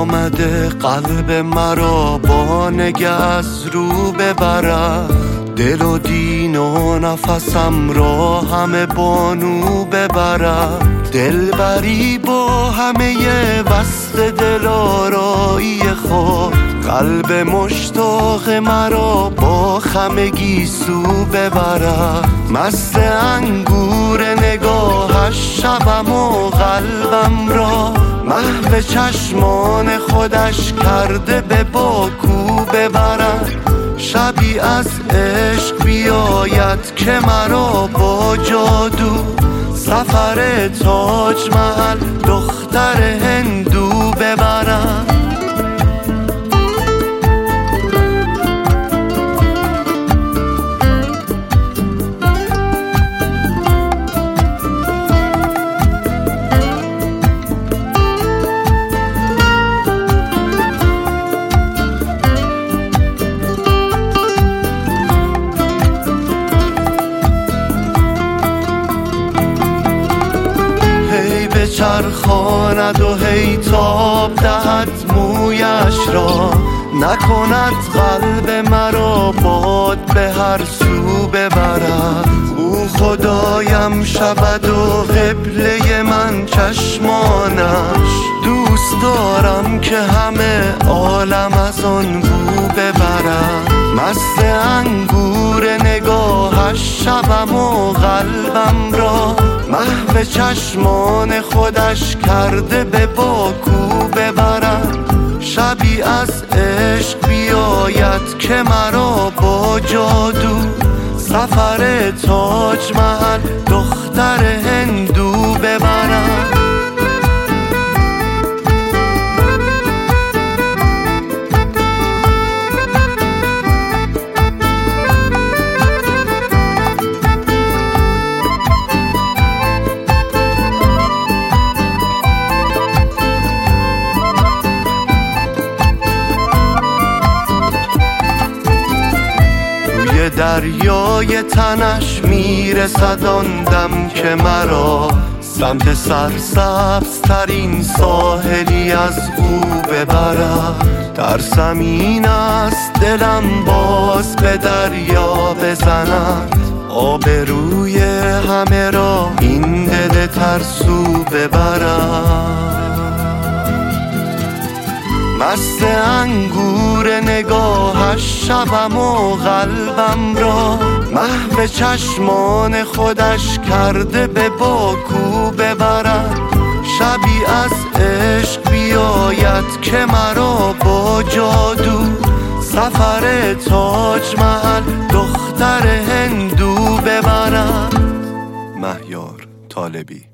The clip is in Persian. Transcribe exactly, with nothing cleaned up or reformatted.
آمده قلب مرا با نگه از رو ببرد، دل و دین و نفسم را همه بانو ببرد. دلبری با همه وصل دلارایی خود، قلب مشتاق مرا با خم گیسو ببرد. مست انگور نگاهش شبم و قلبم را، محو چشمان خودش کرده به باکو ببرد. شبی از عشق بیاید که مرا با جادو، سفر تاج محل دختر هندو ببرد. چرخاند و هی تاب دهد مویش را، نکند قلب مرا باد به هر سو ببرد. او خدایم شود و قبله من چشمانش، دوست دارم که همه عالم از آن بو ببرد. مست انگور نگاهش شبم و قلبم را، محو چشمان خودش کرده به باکو ببرد. شبی از عشق بیاید که مرا با جادو، سفر تاج محل دختر هندو ببرد. دریای تنش میرسد آن دم که مرا، سمت سرسبز ترین ساحلی از او ببرد. در زمین است دلم باز به دریا بزند، آبروی همه را این دل ترسو ببرد. مست انگور نگاهش شبم و قلبم را، محو چشمان خودش کرده به باکو ببرد. شبی از عشق بیاید که مرا با جادو، سفر تاج محل دختر هندو ببرد. مهیار طالبی.